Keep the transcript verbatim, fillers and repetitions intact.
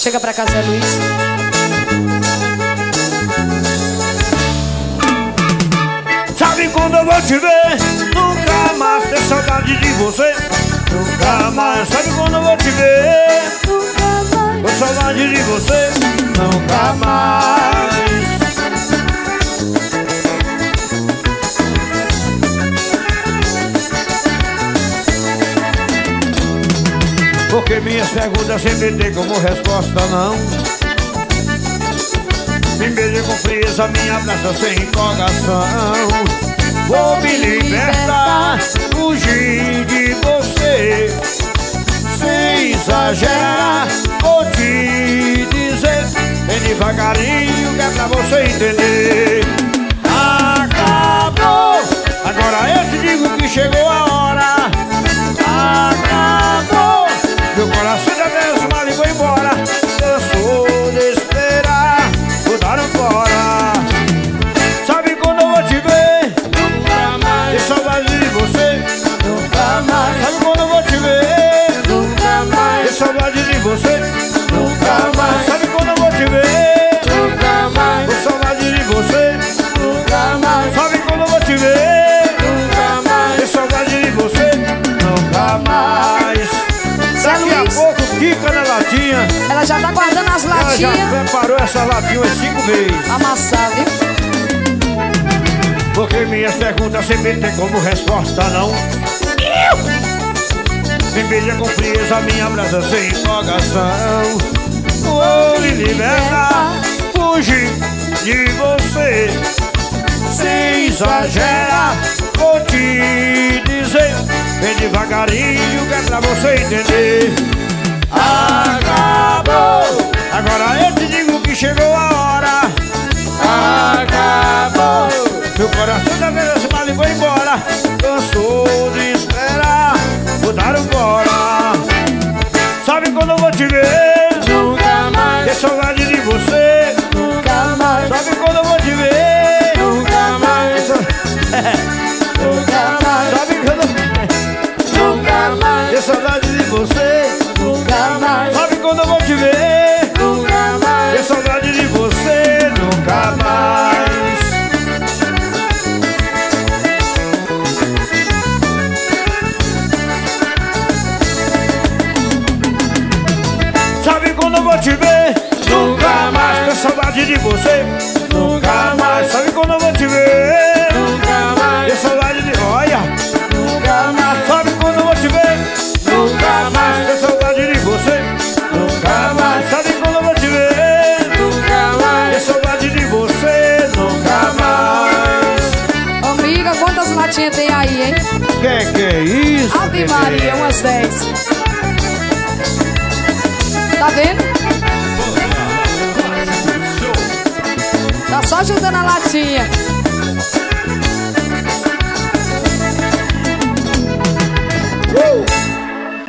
Chega pra cá, Zé Luiz. Sabe quando eu vou te ver? Nunca mais ter saudade de você. Nunca mais. Sabe quando eu vou te ver? Nunca mais. Com saudade de você. Nunca mais. Porque minhas perguntas sempre tem como resposta não. Me beija com frieza, me abraça sem empolgação. Vou me libertar, fugir de você. Sem exagerar, vou te dizer bem devagarinho que é pra você entender. Acabou, agora eu te digo que chegou a hora. Acabou, meu coração já mesmo mal e vou embora. Cansou de esperar, vou dar um fora. Sabe quando eu vou te ver? Nunca mais. Ter saudade de você. Nunca mais. Sabe quando eu vou te ver? Nunca mais. Ter saudade de você. Nunca mais. Sabe quando eu vou te ver? Nunca mais. Ter saudade de você. Nunca mais. Sabe quando eu vou te ver? Nunca mais. Ter saudade de você. Nunca mais. Daqui a pouco fica na latinha. Ela já tá guardando as latinhas. Ela já preparou essa latinha umas cinco vezes. Amassar, viu? Porque minhas perguntas sempre tem como resposta não. Me beija com frieza, me abraça sem empolgação. Vou me libertar, fugir de você. Sem exagerar, vou te dizer bem devagarinho que é pra você entender. Acabou, agora eu te digo que chegou a hora. Acabou, meu coração da vez mal e vou embora. Cansou de esperar, vou dar um fora. Sabe quando eu vou te ver? Nunca mais. Ter saudade de você. Nunca mais. Sabe quando eu vou te ver? Nunca mais. Nunca mais. Sabe quando eu... Nunca mais. Ter saudade de você. Nunca mais. Sabe quando eu vou te ver? Nunca mais. Ter saudade de você. Nunca mais. Sabe quando eu vou te ver? Nunca mais. Ter saudade de você. Nunca mais. Sabe quando eu vou te ver? Nunca mais. Ter saudade de... Olha. Nunca mais. Sabe quando eu vou te ver? Nunca mais. Ter saudade de você. Nunca mais. Sabe quando eu vou te ver? Nunca mais. Ter saudade de você. Nunca mais. Amiga, quantas latinhas tem aí, hein? Que que é isso? Ave Maria, umas dez. Tá vendo? Tá só juntando a latinha. Uh!